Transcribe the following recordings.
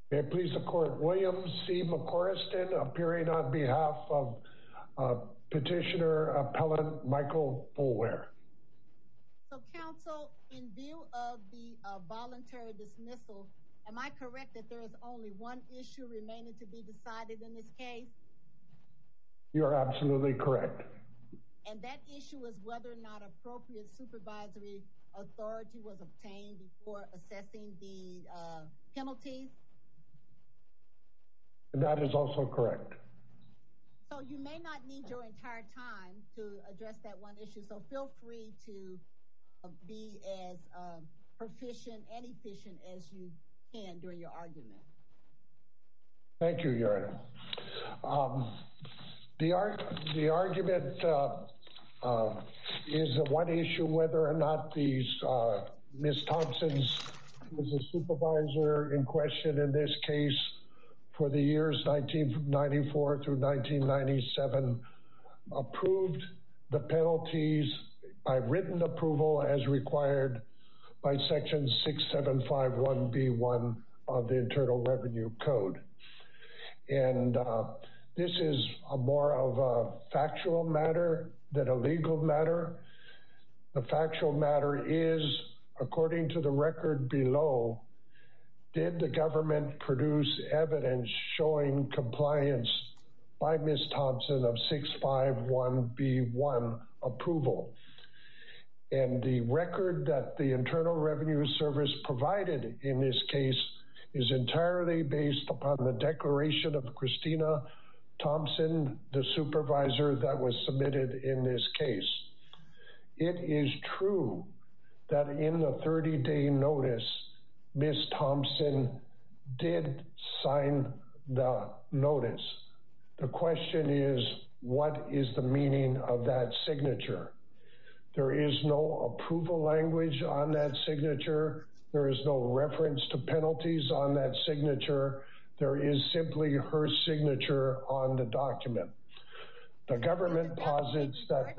May it please the court, William C. McCorriston, appearing on behalf of petitioner appellant Michael Boulware. So counsel, in view of the voluntary dismissal, am I correct that there is only one issue remaining to be decided in this case? You are absolutely correct. And that issue is whether or not appropriate supervisory authority was obtained before assessing the penalties? And that is also correct. So you may not need your entire time to address that one issue, so feel free to be as proficient and efficient as you can during your argument. Thank you, Your Honor. The argument is the one issue whether or not these Ms. Thompson's was a supervisor in question in this case for the years 1994 through 1997 approved the penalties by written approval as required by section 6751B1 of the Internal Revenue Code. And this is more of a factual matter than a legal matter. The factual matter is, according to the record below, did the government produce evidence showing compliance by Ms. Thompson of 651B1 approval? And the record that the Internal Revenue Service provided in this case is entirely based upon the declaration of Christina Thompson, the supervisor that was submitted in this case. It is true that in the 30-day notice, Ms. Thompson did sign the notice. The question is, what is the meaning of that signature? There is no approval language on that signature. There is no reference to penalties on that signature. There is simply her signature on the document. The government posits that...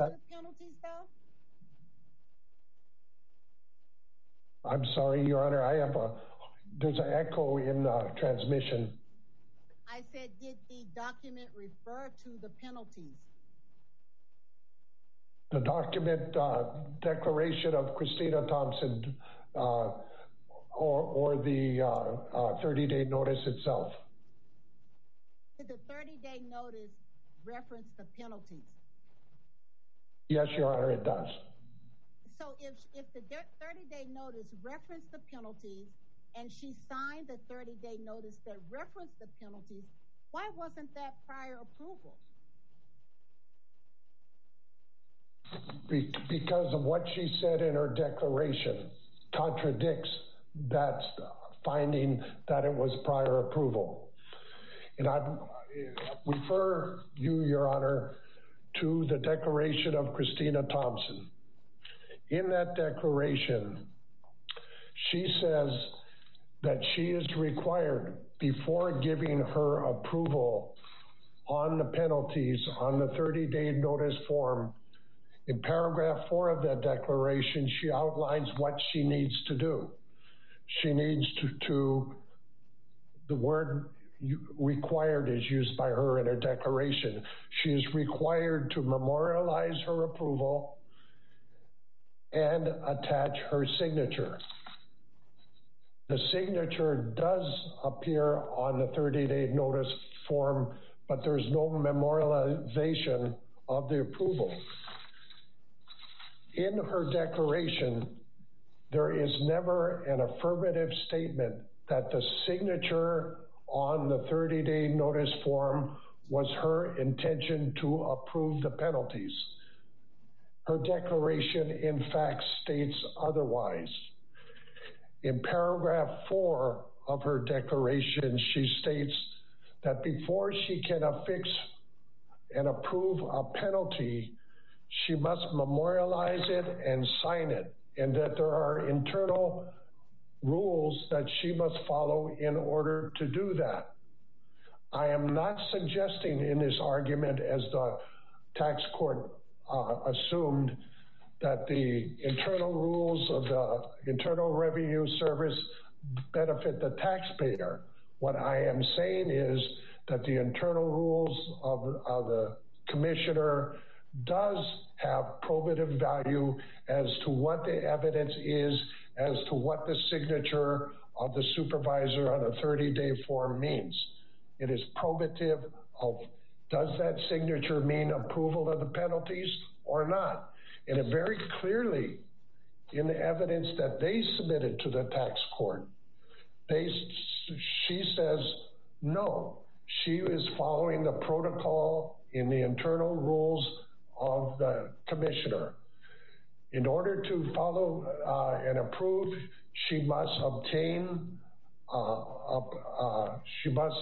I'm sorry, Your Honor, there's an echo in the transmission. I said, did the document refer to the penalties? The document, declaration of Christina Thompson, or the 30-day notice itself. Did the 30-day notice reference the penalties? Yes, Your Honor, it does. So if the 30-day notice referenced the penalties and she signed the 30-day notice that referenced the penalties, why wasn't that prior approval? Because of what she said in her declaration contradicts that finding that it was prior approval. And I refer you, Your Honor, to the declaration of Christina Thompson. In that declaration, she says that she is required, before giving her approval on the penalties on the 30-day notice form, in paragraph 4 of that declaration, she outlines what she needs to do. She needs the word required is used by her in her declaration. She is required to memorialize her approval and attach her signature. The signature does appear on the 30-day notice form, but there's no memorialization of the approval. In her declaration, there is never an affirmative statement that the signature on the 30-day notice form was her intention to approve the penalties. Her declaration, in fact, states otherwise. In paragraph 4 of her declaration, she states that before she can affix and approve a penalty, she must memorialize it and sign it, and that there are internal rules that she must follow in order to do that. I am not suggesting in this argument, as the tax court assumed, that the internal rules of the Internal Revenue Service benefit the taxpayer. What I am saying is that the internal rules of the commissioner does have probative value as to what the evidence is, as to what the signature of the supervisor on a 30-day form means. It is probative of, does that signature mean approval of the penalties or not? And it very clearly, in the evidence that they submitted to the tax court, she says no. She is following the protocol in the internal rules of the commissioner. In order to follow and approve, she must obtain, she must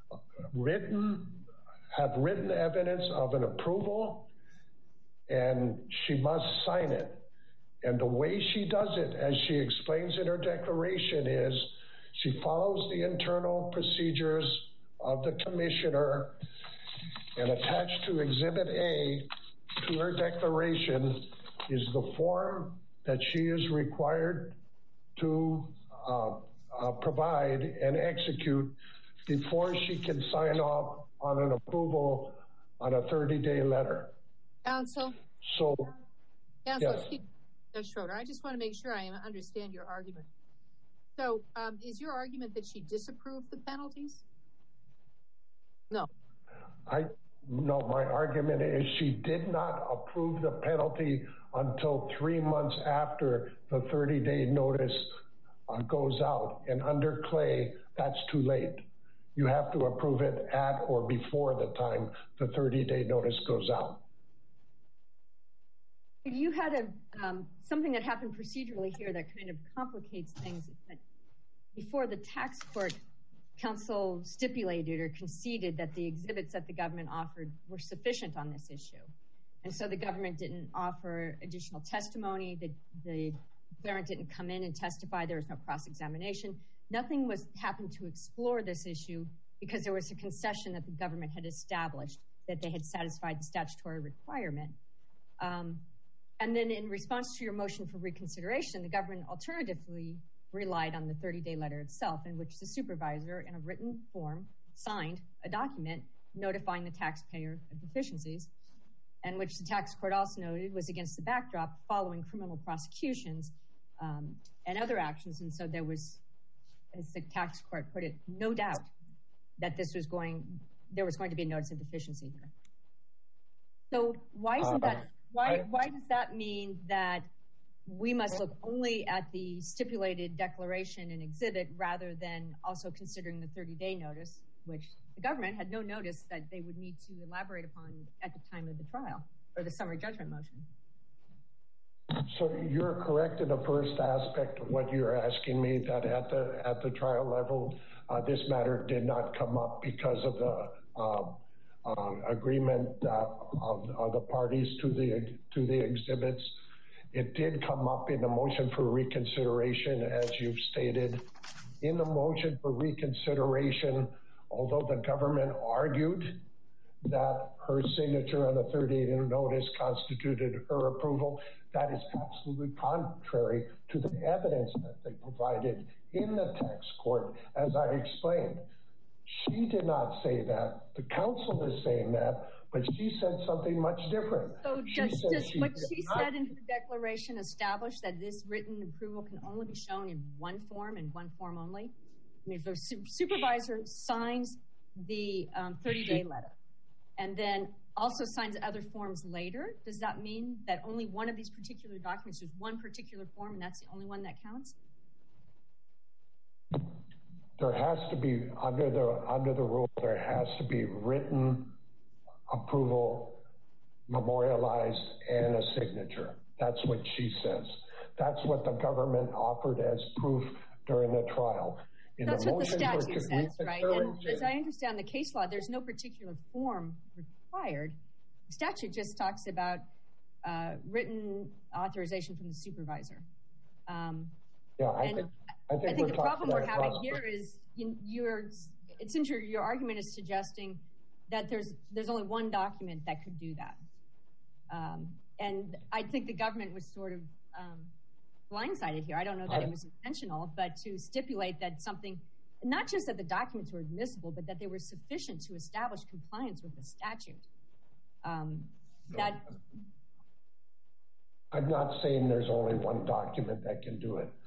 have written evidence of an approval, and she must sign it. And the way she does it, as she explains in her declaration, is she follows the internal procedures of the commissioner, and attached to Exhibit A to her declaration is the form that she is required to provide and execute before she can sign off on an approval on a 30-day letter. Counsel, Yes. excuse me, Judge Schroeder, I just want to make sure I understand your argument. So is your argument that she disapproved the penalties? No. No, my argument is she did not approve the penalty until 3 months after the 30-day notice goes out. And under Clay, that's too late. You have to approve it at or before the time the 30-day notice goes out. You had something that happened procedurally here that kind of complicates things. Before the tax court, counsel stipulated or conceded that the exhibits that the government offered were sufficient on this issue. And so the government didn't offer additional testimony. The declarant didn't come in and testify. There was no cross-examination. Nothing happened to explore this issue because there was a concession that the government had established that they had satisfied the statutory requirement. And then in response to your motion for reconsideration, the government alternatively relied on the 30-day letter itself, in which the supervisor, in a written form, signed a document notifying the taxpayer of deficiencies, and which the tax court also noted was against the backdrop following criminal prosecutions and other actions. And so there was, as the tax court put it, no doubt that there was going to be a notice of deficiency here. So why does that mean that we must look only at the stipulated declaration and exhibit rather than also considering the 30-day notice, which the government had no notice that they would need to elaborate upon at the time of the trial or the summary judgment motion? So you're correct in the first aspect of what you're asking me, that at the trial level, this matter did not come up because of the agreement of the parties to the exhibits. It did come up in the motion for reconsideration, as you've stated. In the motion for reconsideration, although the government argued that her signature on the 30-day notice constituted her approval, that is absolutely contrary to the evidence that they provided in the tax court, as I explained. She did not say that. The counsel is saying that, but she said something much different. So does what she said in her declaration establish that this written approval can only be shown in one form and one form only? I mean, if the supervisor signs the 30-day letter and then also signs other forms later, does that mean that only one of these particular documents is one particular form and that's the only one that counts? There has to be, under the rule, there has to be written approval, memorialized, and a signature. That's what she says. That's what the government offered as proof during the trial. That's what the statute says, right? And as I understand the case law, there's no particular form required. The statute just talks about written authorization from the supervisor. I think the problem we're having here is your argument is suggesting that there's only one document that could do that. And I think the government was sort of blindsided here. I don't know that it was intentional, but to stipulate that something not just that the documents were admissible, but that they were sufficient to establish compliance with the statute. I'm not saying there's only one document that can do it.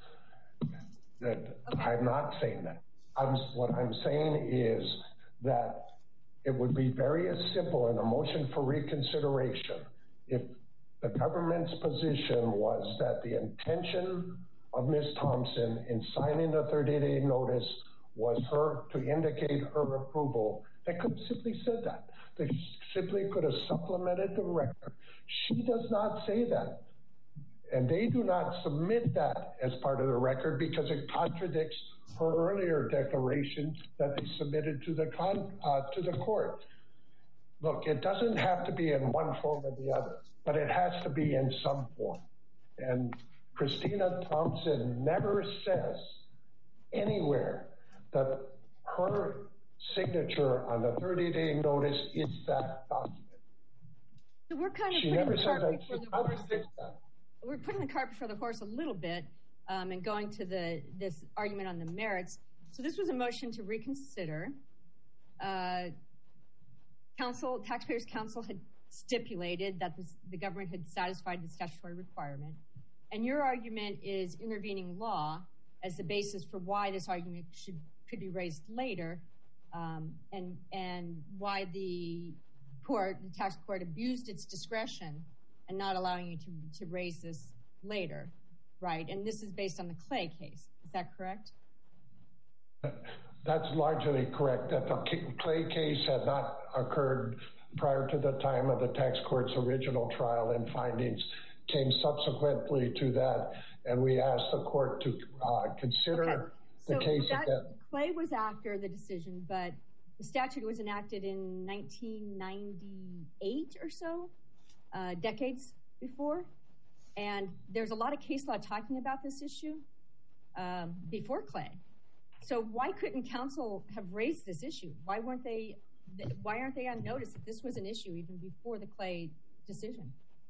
I'm not saying that. What I'm saying is that it would be very simple in a motion for reconsideration if the government's position was that the intention of Ms. Thompson in signing the 30-day notice was her to indicate her approval. They could have simply said that. They simply could have supplemented the record. She does not say that. And they do not submit that as part of the record because it contradicts her earlier declaration that they submitted to the court. Look, it doesn't have to be in one form or the other, but it has to be in some form. And Christina Thompson never says anywhere that her signature on the 30-day notice is that document. So we're kind of she putting never the says cart that. before the horse. We're putting the cart before the horse a little bit and going to this argument on the merits. So this was a motion to reconsider. Taxpayers' Council had stipulated that the government had satisfied the statutory requirement. And your argument is intervening law as the basis for why this argument could be raised later, and why the tax court abused its discretion and not allowing you to raise this later, right? And this is based on the Clay case. Is that correct? That's largely correct. That the Clay case had not occurred prior to the time of the tax court's original trial, and findings came subsequently to that. And we asked the court to consider the case again. Clay was after the decision, but the statute was enacted in 1998 or so, decades before. And there's a lot of case law talking about this issue before Clay. So why couldn't counsel have raised this issue? Why aren't they on notice that this was an issue even before the Clay decision?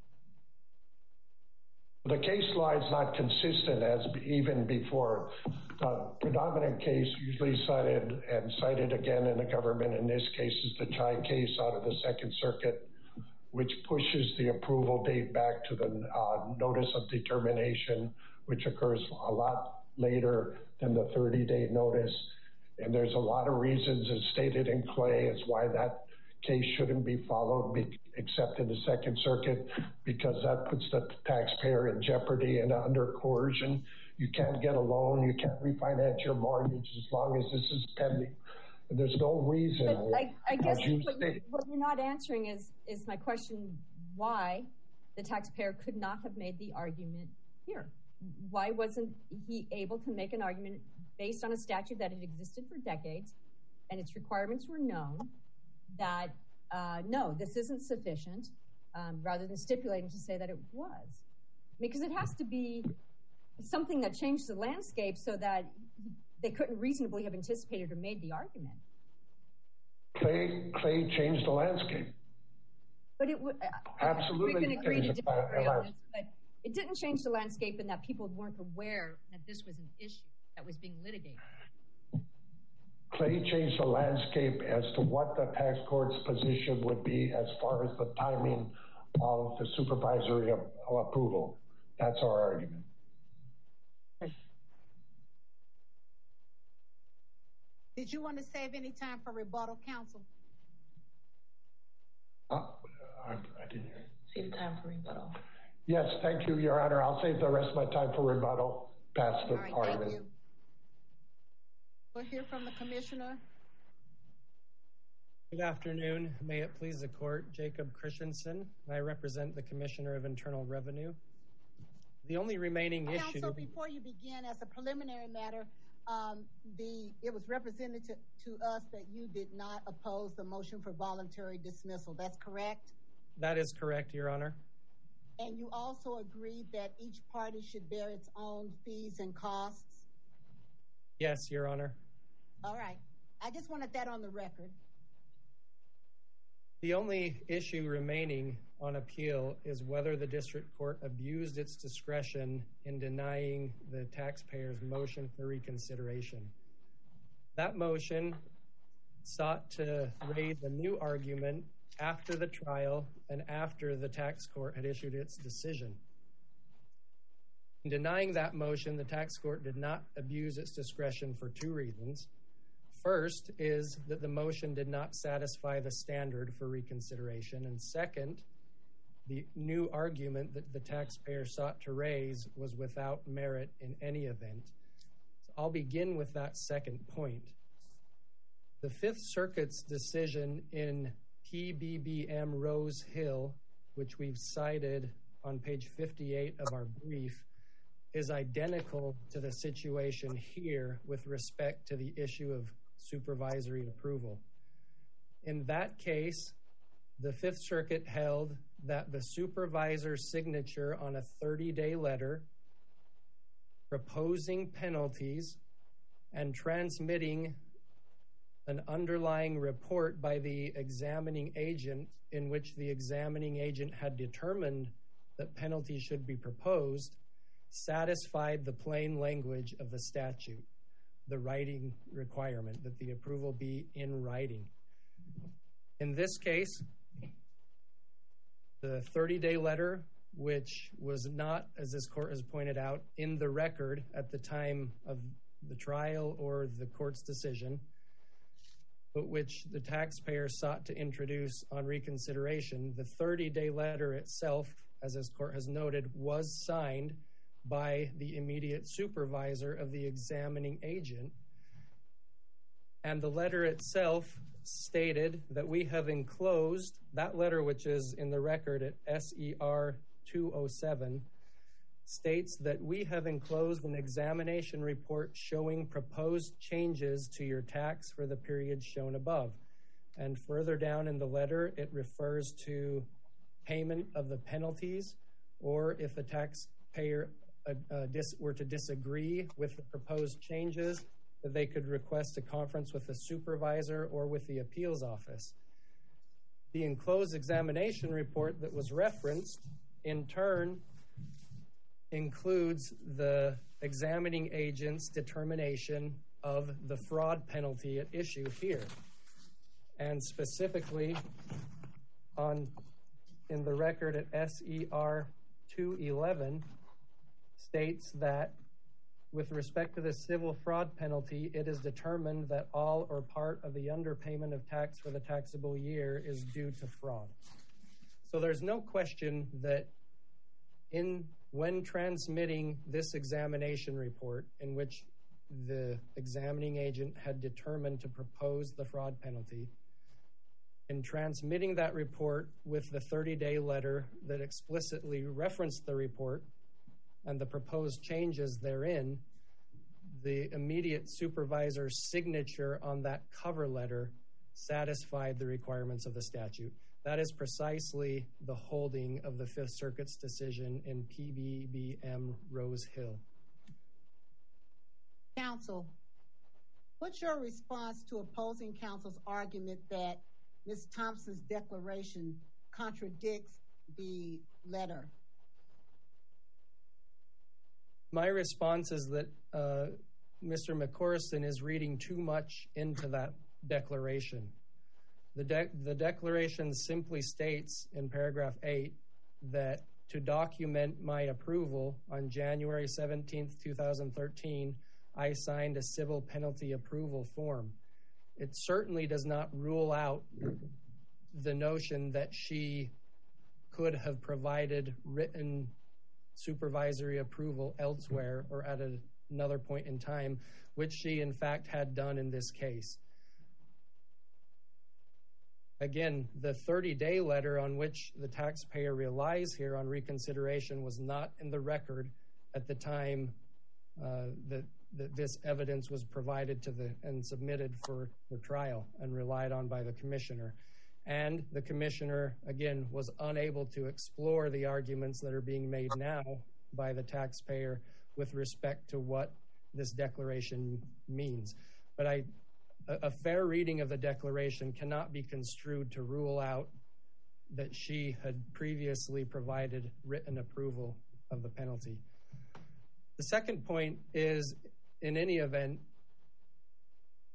The case law is not consistent as even before. The predominant case usually cited again in the government in this case is the Chai case out of the Second Circuit, which pushes the approval date back to the notice of determination, which occurs a lot later than the 30-day notice. And there's a lot of reasons as stated in Clay as why that case shouldn't be followed except in the Second Circuit, because that puts the taxpayer in jeopardy and under coercion. You can't get a loan, you can't refinance your mortgage as long as this is pending. And there's no reason. I guess what you're not answering is my question, why the taxpayer could not have made the argument here. Why wasn't he able to make an argument based on a statute that had existed for decades and its requirements were known that, no, this isn't sufficient, rather than stipulating to say that it was? Because it has to be something that changed the landscape so that they couldn't reasonably have anticipated or made the argument. Clay changed the landscape. But it would absolutely. We can agree to disagree on this, but it didn't change the landscape in that people weren't aware that this was an issue that was being litigated. Clay changed the landscape as to what the tax court's position would be as far as the timing of the supervisory approval. That's our argument. Did you want to save any time for rebuttal, counsel? I didn't hear. Save time for rebuttal. Yes, thank you, Your Honor. I'll save the rest of my time for rebuttal. Past the argument. Thank you. We'll hear from the commissioner. Good afternoon. May it please the court, Jacob Christensen. I represent the Commissioner of Internal Revenue. The only remaining issue... Counsel, before you begin, as a preliminary matter, it was represented to us that you did not oppose the motion for voluntary dismissal. That's correct? That is correct, Your Honor. And you also agreed that each party should bear its own fees and costs? Yes, Your Honor. All right. I just wanted that on the record. The only issue remaining on appeal is whether the district court abused its discretion in denying the taxpayer's motion for reconsideration. That motion sought to raise a new argument after the trial and after the tax court had issued its decision. In denying that motion, the tax court did not abuse its discretion for two reasons. First is that the motion did not satisfy the standard for reconsideration. And second, the new argument that the taxpayer sought to raise was without merit in any event. So I'll begin with that second point. The Fifth Circuit's decision in PBBM Rose Hill, which we've cited on page 58 of our brief, is identical to the situation here with respect to the issue of supervisory approval. In that case, the Fifth Circuit held that the supervisor's signature on a 30-day letter proposing penalties and transmitting an underlying report by the examining agent in which the examining agent had determined that penalties should be proposed satisfied the plain language of the statute, the writing requirement that the approval be in writing. In this case, the 30-day letter, which was not, as this court has pointed out, in the record at the time of the trial or the court's decision, but which the taxpayer sought to introduce on reconsideration, the 30-day letter itself, as this court has noted, was signed by the immediate supervisor of the examining agent. And the letter itself stated that we have enclosed, that letter which is in the record at SER 207, states that we have enclosed an examination report showing proposed changes to your tax for the period shown above. And further down in the letter, it refers to payment of the penalties, or if the taxpayer were to disagree with the proposed changes, that they could request a conference with the supervisor or with the appeals office. The enclosed examination report that was referenced, in turn, includes the examining agent's determination of the fraud penalty at issue here. And specifically, in the record at SER 211, states that with respect to the civil fraud penalty, it is determined that all or part of the underpayment of tax for the taxable year is due to fraud. So there's no question that when transmitting this examination report, in which the examining agent had determined to propose the fraud penalty, in transmitting that report with the 30-day letter that explicitly referenced the report and the proposed changes therein, the immediate supervisor's signature on that cover letter satisfied the requirements of the statute. That is precisely the holding of the Fifth Circuit's decision in PBBM Rose Hill. Counsel, what's your response to opposing counsel's argument that Ms. Thompson's declaration contradicts the letter? My response is that Mr. McCorriston is reading too much into that declaration. The declaration simply states in paragraph 8 that to document my approval on January 17th, 2013, I signed a civil penalty approval form. It certainly does not rule out the notion that she could have provided written supervisory approval elsewhere or at another point in time, which she in fact had done in this case. Again, the 30-day letter on which the taxpayer relies here on reconsideration was not in the record at the time that this evidence was provided to and submitted for trial and relied on by the commissioner. And the commissioner, again, was unable to explore the arguments that are being made now by the taxpayer with respect to what this declaration means. But a fair reading of the declaration cannot be construed to rule out that she had previously provided written approval of the penalty. The second point is, in any event,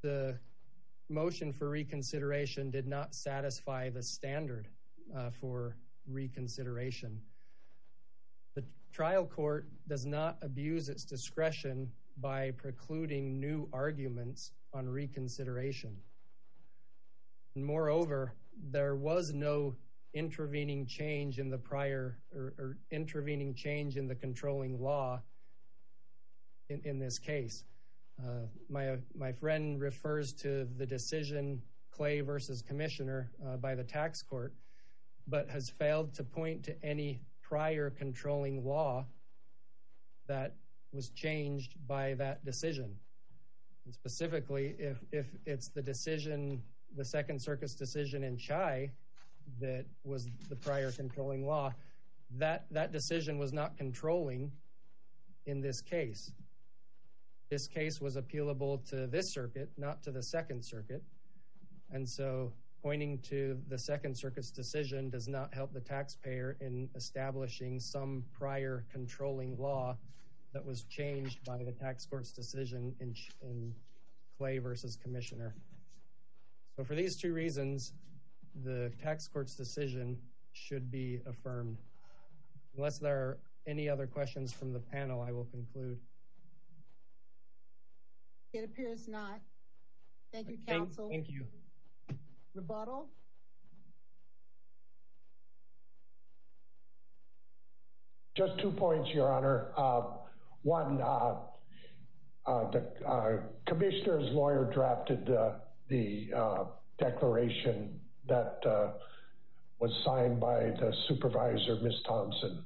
the motion for reconsideration did not satisfy the standard for reconsideration. The trial court does not abuse its discretion by precluding new arguments on reconsideration. Moreover, there was no intervening change in the prior or intervening change in the controlling law in this case. My friend refers to the decision Clay versus Commissioner by the tax court, but has failed to point to any prior controlling law that was changed by that decision. And specifically, if it's the decision, the Second Circuit's decision in Chai that was the prior controlling law, that decision was not controlling in this case. This case was appealable to this circuit, not to the Second Circuit. And so pointing to the Second Circuit's decision does not help the taxpayer in establishing some prior controlling law that was changed by the tax court's decision in Clay versus Commissioner. So for these two reasons, the tax court's decision should be affirmed. Unless there are any other questions from the panel, I will conclude. It appears not. Thank you, counsel. Thank you. Rebuttal? Just 2 points, Your Honor. One, the commissioner's lawyer drafted the declaration that was signed by the supervisor, Ms. Thompson,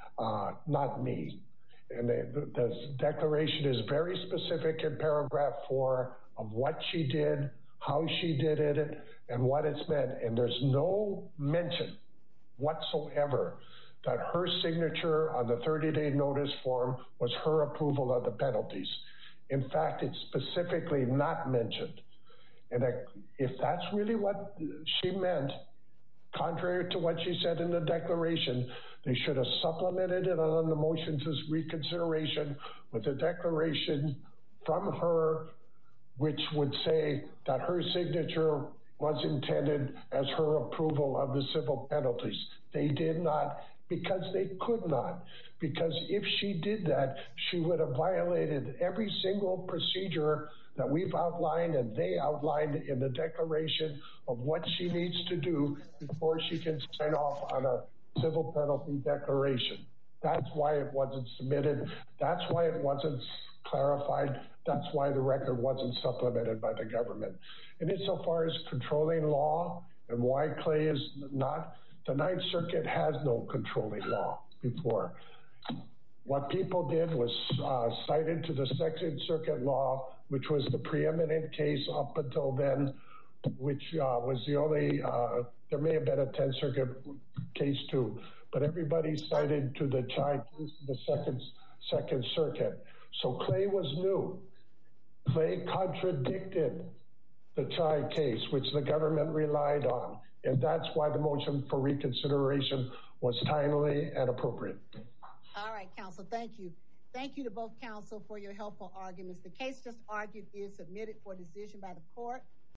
not me. And the declaration is very specific in paragraph 4 of what she did, how she did it, and what it's meant. And there's no mention whatsoever that her signature on the 30-day notice form was her approval of the penalties. In fact, it's specifically not mentioned. And if that's really what she meant, contrary to what she said in the declaration, they should have supplemented it on the motion to reconsideration with a declaration from her, which would say that her signature was intended as her approval of the civil penalties. They did not, because they could not. Because if she did that, she would have violated every single procedure that we've outlined and they outlined in the declaration of what she needs to do before she can sign off on a civil penalty declaration. That's why it wasn't submitted. That's why it wasn't clarified. That's why the record wasn't supplemented by the government. And insofar as controlling law and why Clay is not, the Ninth Circuit has no controlling law before. What people did was cited to the Second Circuit law, which was the preeminent case up until then, which was the only, there may have been a 10th Circuit case too, but everybody cited to the Chai case, the Second Circuit. So Clay was new. Clay contradicted the Chai case, which the government relied on. And that's why the motion for reconsideration was timely and appropriate. All right, counsel, thank you. Thank you to both counsel for your helpful arguments. The case just argued is submitted for decision by the court.